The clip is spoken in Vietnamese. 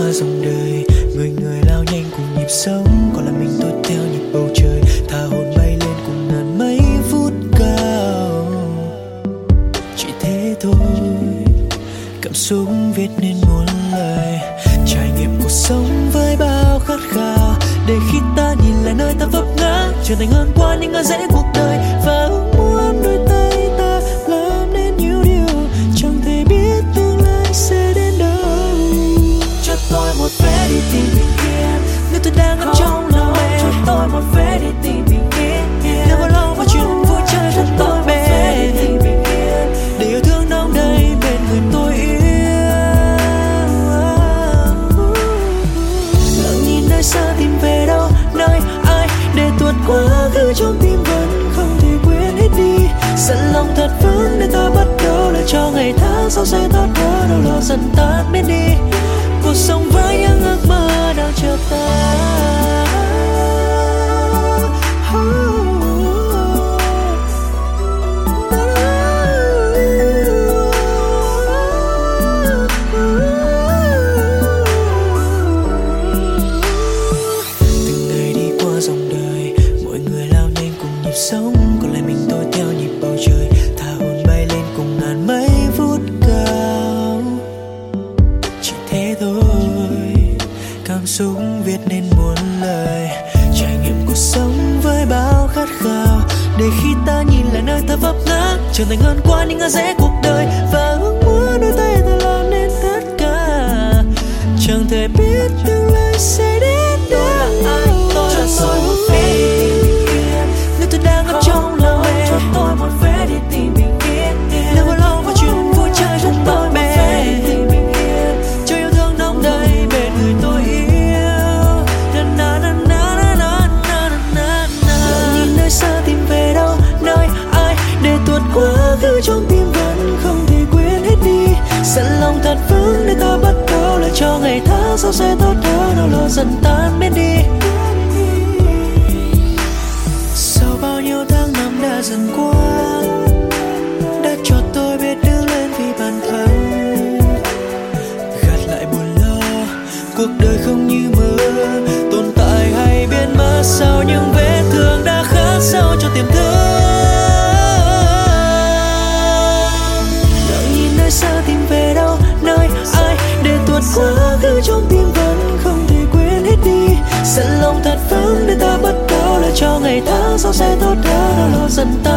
dòng đời, người người lao nhanh cùng nhịp sống, còn là mình tôi theo nhịp bầu trời, thả hồn bay lên cùng ngàn mây vút cao. Chỉ thế thôi, cảm xúc viết nên muôn lời, trải nghiệm cuộc sống với bao khát khao, để khi ta nhìn lại nơi ta vấp ngã trở thành hơn qua những ngã rẽ cuộc đời, và ước muốn đôi tay ta làm nên nhiều điều chẳng thể biết tương lai sẽ đến đâu. Cho tôi một vé đi tìm bình yên, nếu tôi đang ngập trong lòng em. Cho tôi một vé đi tìm bình yên, nếu bao lâu mà chuyện vui chơi. Cho tôi một vé đi tìm bình yên, để yêu thương đong đầy bên người tôi yêu. Lặng nhìn nơi xa tìm về đâu, nơi ai để tuột quá khứ trong tim vẫn không thể quên hết đi. Sẵn lòng thật vững để ta bắt đầu lại cho ngày tháng sau sẽ tốt hơn, đâu lo dần tan biến đi. Cuộc sống với những ước mơ đang chờ ta. Từng ngày đi qua dòng đời, mọi người lao nhanh cùng nhịp sống, còn lại mình tôi theo nhịp bầu trời, thả hồn bay lên cùng ngàn mây vút cao. Chỉ thế thôi, cảm xúc viết nên muôn lời, trải nghiệm cuộc sống với bao khát khao, để khi ta nhìn lại nơi ta vấp ngã trở thành hơn qua những ngã rẽ cuộc đời, và ước muốn đôi tay ta làm nên tất cả, chẳng thể biết tương lai sẽ đến đâu. Tôi là tôi một vé đi tìm bình yên, nếu tôi đang ngập trong lòng em. Cho tôi một vé đi tìm bình yên, nếu bao lâu mà chuyện vui chơi. Cho tôi một vé đi tìm bình yên, cho yêu thương đong đầy bên người tôi yêu. Lặng nhìn nơi xa tìm về đâu, nơi ai để tuột quá khứ trong tim vẫn không thể quên hết đi. Sẵn lòng thật vững để ta bắt đầu lại cho ngày tháng sau sẽ tốt hơn, đâu lo dần tan biến đi. Sau bao nhiêu tháng năm đã dần qua, đã cho tôi biết đứng lên vì bản thân, gạt lại buồn lo. Cuộc đời không như mơ, tồn tại hay biến mất sau những vết thương đã khắc sâu cho tiềm thức. Lặng nhìn nơi xa tìm về đâu, nơi ai để tuột quá khứ trong tim vẫn không thể quên hết đi. Sẵn lòng thật vững để ta bắt đầu lại cho ngày tháng sau sẽ tốt hơn, đâu lo dần ta